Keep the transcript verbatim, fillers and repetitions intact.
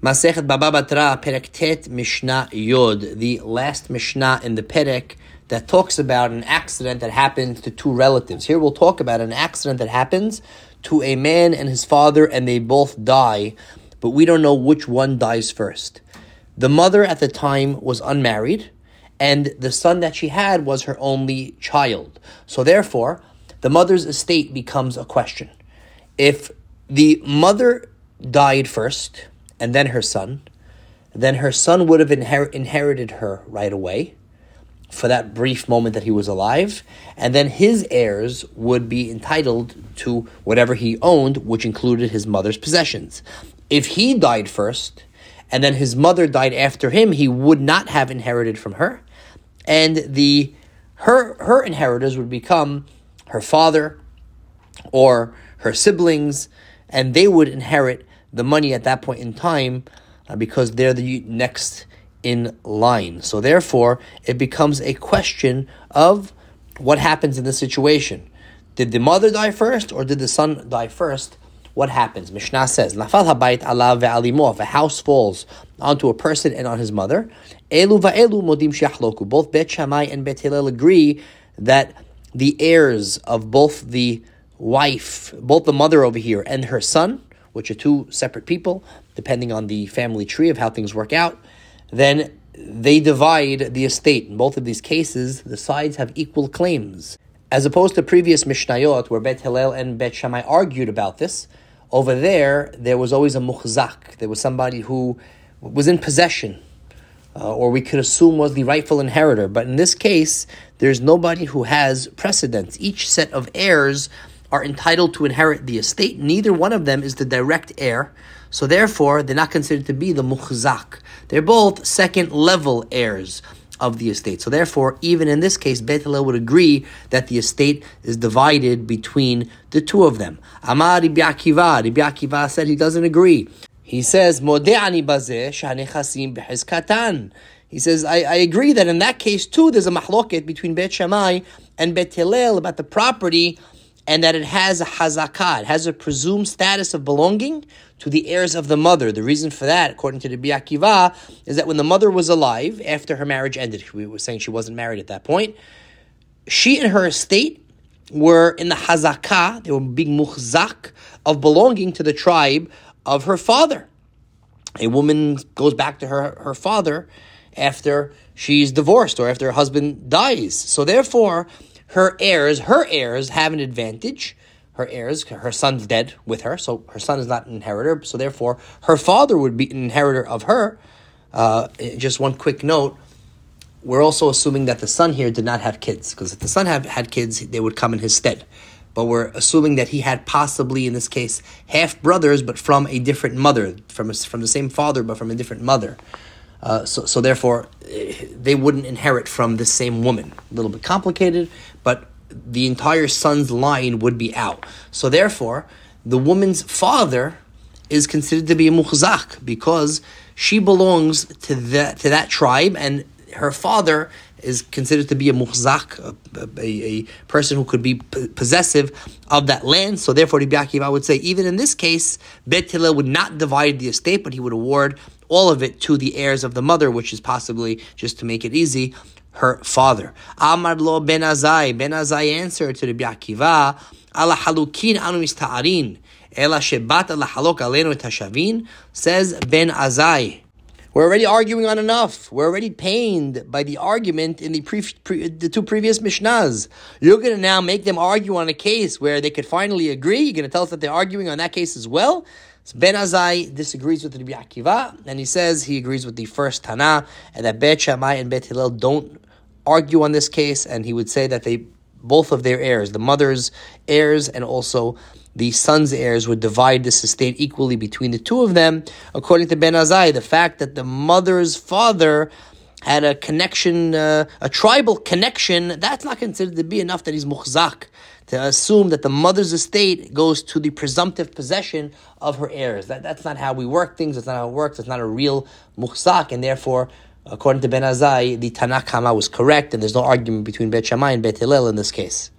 Masechet Baba Batra, Perek Tet Mishnah Yod, the last Mishnah in the Perek that talks about an accident that happened to two relatives. Here we'll talk about an accident that happens to a man and his father, and they both die, but we don't know which one dies first. The mother at the time was unmarried, and the son that she had was her only child. So therefore, the mother's estate becomes a question. If the mother died first, and then her son, then her son would have inher- inherited her right away for that brief moment that he was alive, and then his heirs would be entitled to whatever he owned, which included his mother's possessions. If he died first, and then his mother died after him, he would not have inherited from her, and the her her inheritors would become her father or her siblings, and they would inherit the money at that point in time uh, because they're the next in line. So therefore, it becomes a question of what happens in this situation. Did the mother die first or did the son die first? What happens? Mishnah says, Nafal habayit alav ve'alimo, if a house falls onto a person and on his mother, elu va'elu modim she'achloku. Both Bet Shammai and Bet Hillel agree that the heirs of both the wife, both the mother over here and her son, which are two separate people, depending on the family tree of how things work out, then they divide the estate. In both of these cases, the sides have equal claims. As opposed to previous Mishnayot, where Bet Hillel and Bet Shammai argued about this, over there, there was always a muhzak. There was somebody who was in possession, uh, or we could assume was the rightful inheritor. But in this case, there's nobody who has precedence. Each set of heirs are entitled to inherit the estate. Neither one of them is the direct heir, so therefore they're not considered to be the muhzak. They're both second-level heirs of the estate. So therefore, even in this case, Beit Hillel would agree that the estate is divided between the two of them. Amar Rabbi Akiva, Rabbi Akiva said he doesn't agree. He says, Mode'ani bazeh shanechasim b'chizkatan. He says, I, I agree that in that case too, there's a mahloket between Beit Shammai and Beit Hillel about the property, and that it has a hazakah, it has a presumed status of belonging to the heirs of the mother. The reason for that, according to the Rabbi Akiva, is that when the mother was alive, after her marriage ended, we were saying she wasn't married at that point, she and her estate were in the hazakah, they were being muhzak of belonging to the tribe of her father. A woman goes back to her, her father after she's divorced or after her husband dies. So therefore, her heirs, her heirs have an advantage. Her heirs, her son's dead with her, so her son is not an inheritor. So therefore, her father would be an inheritor of her. Uh, just one quick note, we're also assuming that the son here did not have kids, because if the son have, had kids, they would come in his stead. But we're assuming that he had possibly, in this case, half brothers, but from a different mother, from a, from the same father, but from a different mother. Uh, so, so therefore, they wouldn't inherit from the same woman. A little bit complicated, but the entire son's line would be out. So therefore, the woman's father is considered to be a muhzak because she belongs to that to that tribe, and her father is considered to be a muhzak, a, a, a person who could be p- possessive of that land. So therefore, Rabbi Akiva would say, even in this case, Beit Hillel would not divide the estate, but he would award all of it to the heirs of the mother, which is possibly, just to make it easy, her father. Amar lo Ben Azai. Ben Azai answered to Rabbi Akiva, Ala halukin anu mista'arin, ela shebat ala halok alenu et hashavin, says Ben Azai. We're already arguing on enough. We're already pained by the argument in the pre, pre, the two previous Mishnahs. You're going to now make them argue on a case where they could finally agree. You're going to tell us that they're arguing on that case as well. So Ben Azai disagrees with Rabbi Akiva, and he says he agrees with the first Tana, and that Bet Shammai and Bet Hillel don't argue on this case, and he would say that they both of their heirs, the mother's heirs and also the son's heirs, would divide this estate equally between the two of them. According to Ben Azai, the fact that the mother's father had a connection, uh, a tribal connection, that's not considered to be enough that he's muhzak, to assume that the mother's estate goes to the presumptive possession of her heirs. That, that's not how we work things, that's not how it works, it's not a real muhzak, and therefore, according to Ben Azai, the Tanakh Hama was correct, and there's no argument between Bet Shammai and Bet Hillel in this case.